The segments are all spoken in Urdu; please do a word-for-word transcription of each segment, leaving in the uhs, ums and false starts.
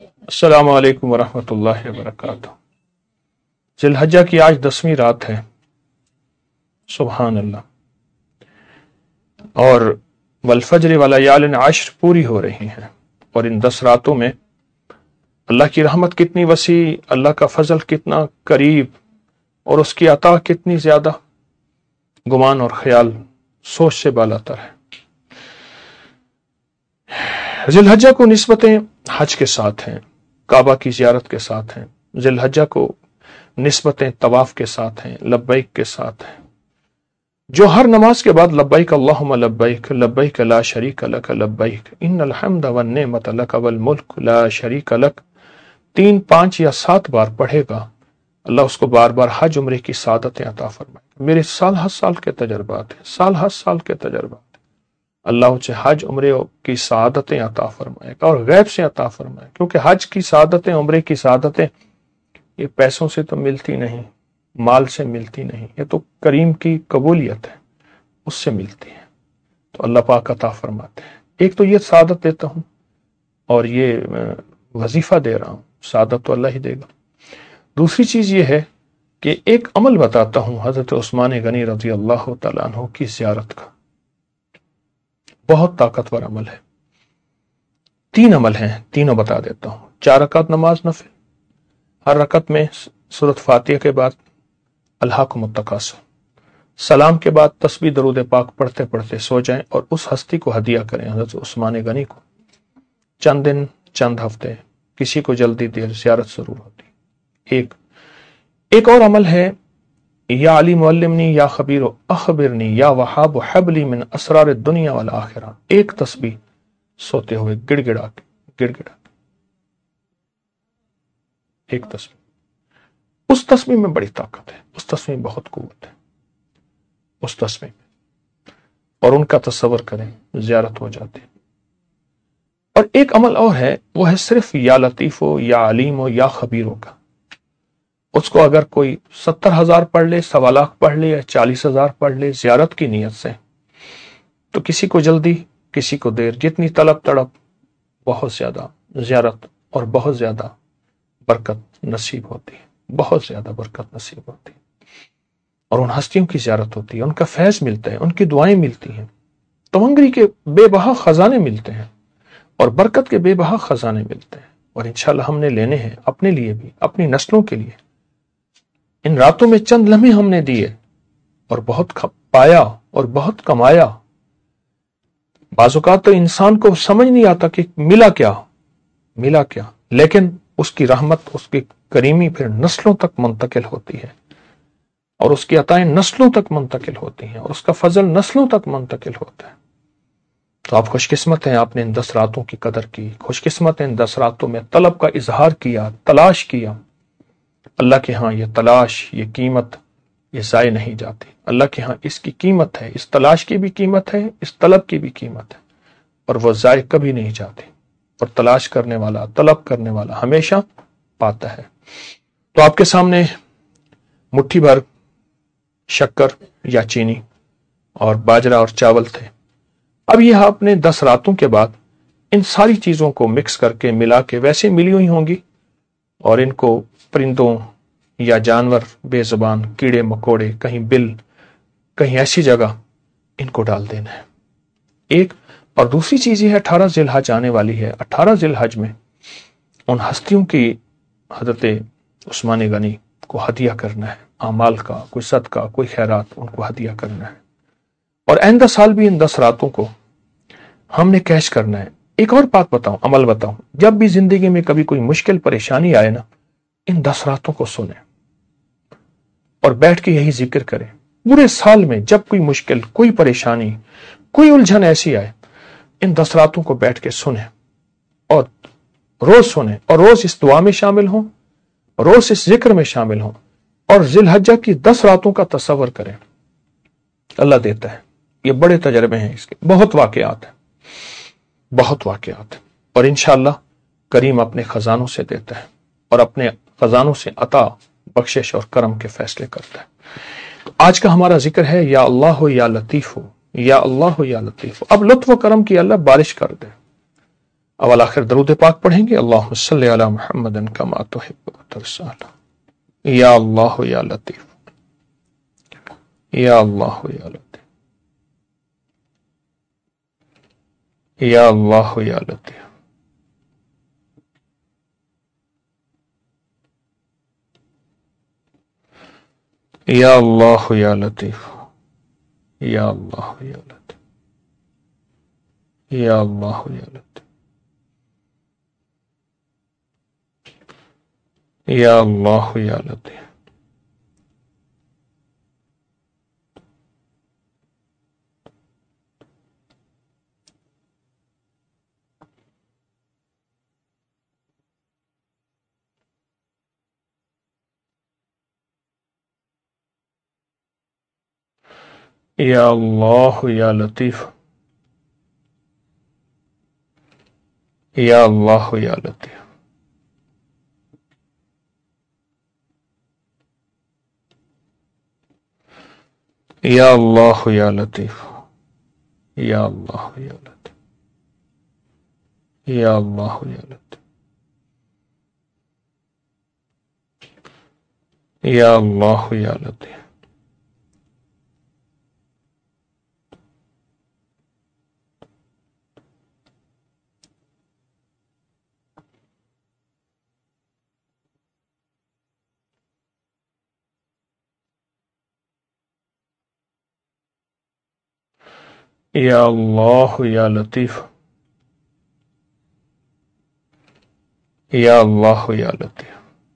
السلام علیکم ورحمۃ اللہ وبرکاتہ۔ ذی الحجہ کی آج دسویں رات ہے، سبحان اللہ، اور والفجر ولیال عشر پوری ہو رہی ہیں، اور ان دس راتوں میں اللہ کی رحمت کتنی وسیع، اللہ کا فضل کتنا قریب، اور اس کی عطا کتنی زیادہ، گمان اور خیال سوچ سے بالاتر ہے۔ ذی الحجہ کو نسبتیں حج کے ساتھ ہیں، کعبہ کی زیارت کے ساتھ ہیں۔ ذی الحجہ کو نسبتیں طواف کے ساتھ ہیں، لبیک کے ساتھ ہیں۔ جو ہر نماز کے بعد لبیک اللہم لبیک لبیک لا شریک لک لبیک ان الحمد والنعمت لک والملک لا شریک لک تین پانچ یا سات بار پڑھے گا، اللہ اس کو بار بار حج عمرے کی سعادتیں عطا فرمائے گا۔ میرے سال ہر سال کے تجربات ہیں، سال ہر سال کے تجربات ہیں، اللہ اسے حج عمرے کی سعادتیں عطا فرمائے گا اور غیب سے عطا فرمائے گا، کیونکہ حج کی سعادتیں، عمرے کی سعادتیں یہ پیسوں سے تو ملتی نہیں، مال سے ملتی نہیں، یہ تو کریم کی قبولیت ہے، اس سے ملتی ہے، تو اللہ پاک عطا فرماتے ہیں۔ ایک تو یہ سعادت دیتا ہوں اور یہ وظیفہ دے رہا ہوں، سعادت تو اللہ ہی دے گا۔ دوسری چیز یہ ہے کہ ایک عمل بتاتا ہوں حضرت عثمان غنی رضی اللہ تعالیٰ عنہ کی زیارت کا، بہت طاقتور عمل ہے۔ تین عمل ہیں، تینوں بتا دیتا ہوں۔ چار رکعت نماز نفل، ہر رکعت میں سورۃ فاتحہ کے بعد الہاکم التکاثر، سلام کے بعد تسبیح درود پاک پڑھتے پڑھتے سو جائیں اور اس ہستی کو ہدیہ کریں، حضرت عثمان غنی کو۔ چند دن، چند ہفتے، کسی کو جلدی دیر زیارت ضرور ہوتی۔ ایک ایک اور عمل ہے، یا علی معلمنی یا خبیر اخبرنی یا وہاب حبلی من اسرار الدنیا والآخرہ، ایک تسبیح سوتے ہوئے گڑ گڑا کے گڑ گڑا کے ایک تسبیح، اس تسبیح میں بڑی طاقت ہے، اس تسبیح میں بہت قوت ہے، اس تسبیح میں، اور ان کا تصور کریں، زیارت ہو جاتی۔ اور ایک عمل اور ہے، وہ ہے صرف یا لطیف ہو یا علیم ہو یا خبیروں کا، اس کو اگر کوئی ستر ہزار پڑھ لے، سوا لاکھ پڑھ لے یا چالیس ہزار پڑھ لے زیارت کی نیت سے، تو کسی کو جلدی، کسی کو دیر، جتنی طلب تڑپ، بہت زیادہ زیارت اور بہت زیادہ برکت نصیب ہوتی ہے، بہت زیادہ برکت نصیب ہوتی ہے، اور ان ہستیوں کی زیارت ہوتی ہے، ان کا فیض ملتا ہے، ان کی دعائیں ملتی ہیں، تونگری کے بے بہا خزانے ملتے ہیں، اور برکت کے بے بہا خزانے ملتے ہیں، اور انشاءاللہ ہم نے لینے ہیں، اپنے لیے بھی، اپنی نسلوں کے لیے۔ ان راتوں میں چند لمحے ہم نے دیے اور بہت پایا اور بہت کمایا۔ بعض اوقات تو انسان کو سمجھ نہیں آتا کہ ملا کیا، ملا کیا، لیکن اس کی رحمت، اس کی کریمی پھر نسلوں تک منتقل ہوتی ہے، اور اس کی عطائیں نسلوں تک منتقل ہوتی ہیں، اور اس کا فضل نسلوں تک منتقل ہوتا ہے۔ تو آپ خوش قسمت ہیں، آپ نے ان دس راتوں کی قدر کی، خوش قسمت ہیں ان دس راتوں میں طلب کا اظہار کیا، تلاش کیا۔ اللہ کے ہاں یہ تلاش، یہ قیمت، یہ ضائع نہیں جاتی۔ اللہ کے ہاں اس کی قیمت ہے، اس تلاش کی بھی قیمت ہے، اس طلب کی بھی قیمت ہے، اور وہ ضائع کبھی نہیں جاتی، اور تلاش کرنے والا، طلب کرنے والا ہمیشہ پاتا ہے۔ تو آپ کے سامنے مٹھی بھر شکر یا چینی اور باجرہ اور چاول تھے۔ اب یہ آپ نے دس راتوں کے بعد ان ساری چیزوں کو مکس کر کے، ملا کے، ویسے ملی ہوئی ہوں گی، اور ان کو پرندوں یا جانور بے زبان، کیڑے مکوڑے، کہیں بل، کہیں ایسی جگہ، ان کو ڈال دینا ہے۔ ایک اور دوسری چیز یہ ہے، اٹھارہ ذی الحج آنے والی ہے، اٹھارہ ذی الحج میں ان ہستیوں کی حضرت عثمان غنی کو ہدیہ کرنا ہے، اعمال کا، کوئی صدقہ، کوئی خیرات، ان کو ہدیہ کرنا ہے، اور آئندہ سال بھی ان دس راتوں کو ہم نے کیش کرنا ہے۔ ایک اور بات بتاؤں، عمل بتاؤں، جب بھی زندگی میں کبھی کوئی مشکل پریشانی آئے نا، ان دس راتوں کو سنیں اور بیٹھ کے یہی ذکر کریں۔ پورے سال میں جب کوئی مشکل، کوئی پریشانی، کوئی الجھن ایسی آئے، ان دس راتوں کو بیٹھ کے سنیں، اور روز سنیں، اور روز اس دعا میں شامل ہوں، روز اس ذکر میں شامل ہوں، اور ذی الحجہ کی دس راتوں کا تصور کریں۔ اللہ دیتا ہے، یہ بڑے تجربے ہیں اس کے، بہت واقعات ہیں، بہت واقعات ہیں، اور انشاءاللہ کریم اپنے خزانوں سے دیتا ہے، اور اپنے خزانوں سے عطا، بخشش اور کرم کے فیصلے کرتا ہے۔ تو آج کا ہمارا ذکر ہے، یا اللہ ہو یا لطیف ہو، یا اللہ ہو یا لطیف ہو۔ اب لطف و کرم کی اللہ بارش کر دے، اول آخر درود پاک پڑھیں گے. اللہم صلی علی محمد کما تحب و ترضی. یا اللہ یا لطیف، یا اللہ یا لطیف، یا اللہ یا لطیف، یا اللہ یا لطیف، یا اللہ یا لطیف، یا اللہ یا لطیف، یا اللہ یا لطیف. یا اللہ یا لطیف، یا اللہ یا لطیف، یا اللہ یا لطیف، یا اللہ یا لطیف، یا اللہ یا لطیف، یا اللہ یا لطیف. یا اللہ یا لطیف، یا اللہ یا لطیف،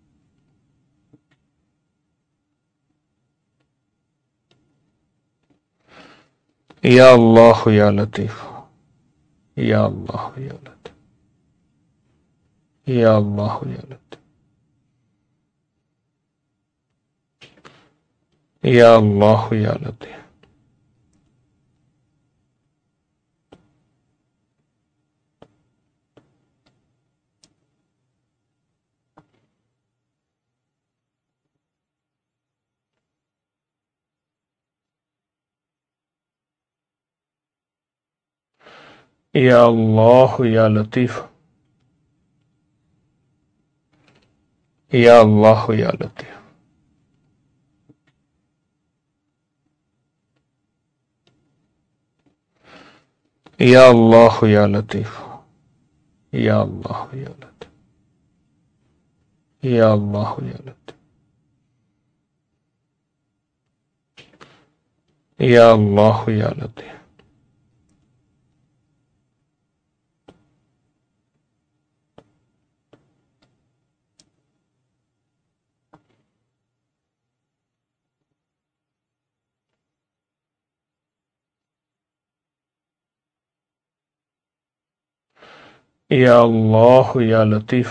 یا اللہ یا لطیف، یا اللہ یا لطیف، یا اللہ یا لطیف، یا اللہ یا لطیف. یا اللہ یا لطیف، یا اللہ یا لطیف، یا اللہ یا لطیف، یا اللہ یا لطیف، یا اللہ یا لطیف، یا اللہ یا لطیف. یا اللہ یا لطیف،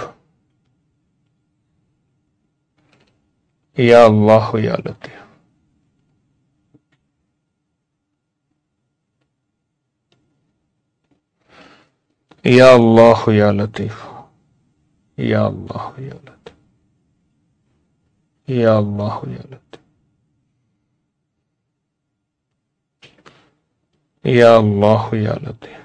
یا اللہ یا لطیف، یا اللہ یا لطیف، یا اللہ یا لطیف، یا اللہ یا لطیف، یا اللہ یا لطیف.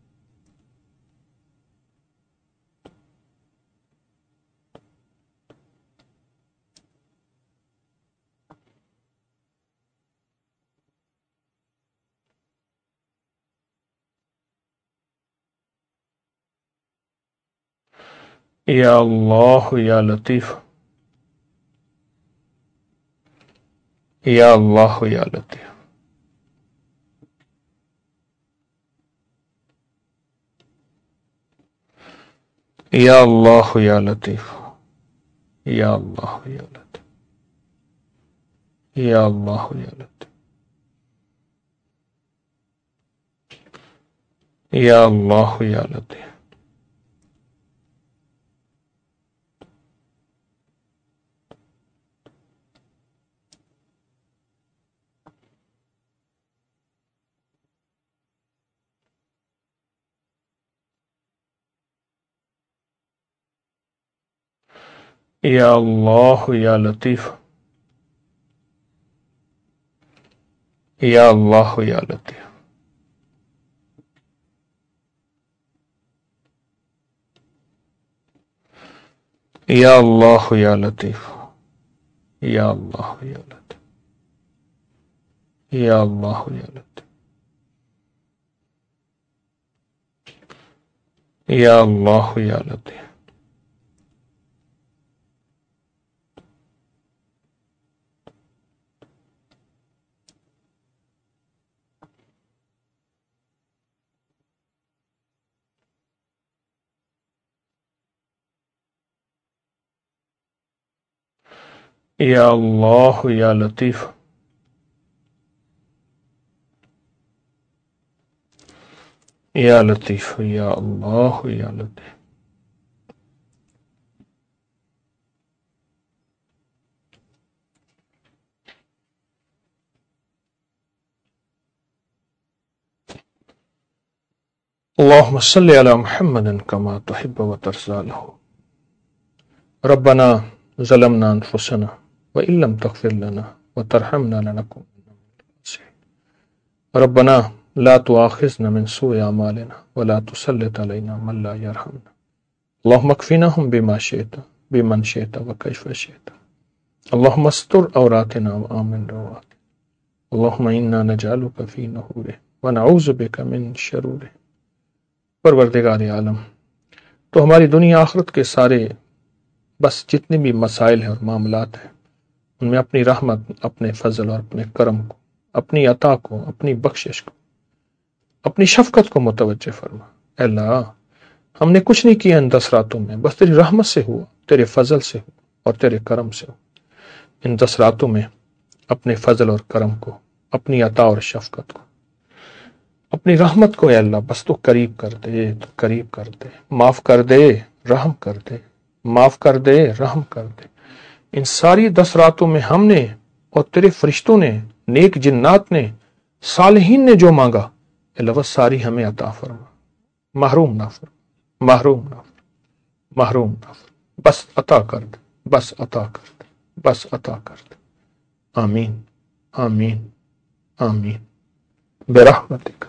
یا اللہ یا لطیف، یا اللہ یا لطیف، یا اللہ یا لطیف، یا اللہ یا لطیف، یا اللہ یا لطیف، یا اللہ یا لطیف. یا اللہ یا لطیف، یا اللہ یا لطیف، یا اللہ یا لطیف، یا اللہ یا لطیف، یا اللہ یا لطیف، یا اللہ یا لطیف، یا اللہ یا لطیف، یا لطیف، یا اللہ یا لطیف، اللہم صلی علی محمد کما تحب و ترضى له ربنا ظلمنا انفسنا وان لم تغفر لنا وترحمنا لنكونن من الخاسرين ربنا لا تؤاخذنا من سوء اعمالنا ولا تسلط علينا من لا يرحمنا اللهم اكفناهم بما شئت بمن شئت وكيف شئت اللهم استر عوراتنا وآمن رواتنا اللهم انا نجعلك في نحورهم ونعوذ بك من شرورهم پروردگار عالم، تو ہماری دنیا آخرت کے سارے بس جتنے بھی مسائل ہیں اور معاملات ہیں ان میں اپنی رحمت، اپنے فضل اور اپنے کرم کو، اپنی عطا کو، اپنی بخشش کو، اپنی شفقت کو متوجہ فرما۔ اے اللہ، ہم نے کچھ نہیں کیا ان دس راتوں میں، بس تیری رحمت سے ہوا، تیرے فضل سے ہوا اور تیرے کرم سے ہوا۔ ان دس راتوں میں اپنے فضل اور کرم کو، اپنی عطا اور شفقت کو، اپنی رحمت کو اے اللہ بس تو قریب کر دے، تو قریب کر دے، معاف کر دے، رحم کر دے، معاف کر دے، رحم کر دے۔ ان ساری دس راتوں میں ہم نے اور تیرے فرشتوں نے، نیک جنات نے، صالحین نے جو مانگا اے اللہ وہ ساری ہمیں عطا فرما، محروم نہ فرما، محروم نہ فرما، محروم نہ فرما، بس عطا کر دے، بس عطا کر دے، بس عطا کر دے۔ آمین، آمین، آمین برحمتک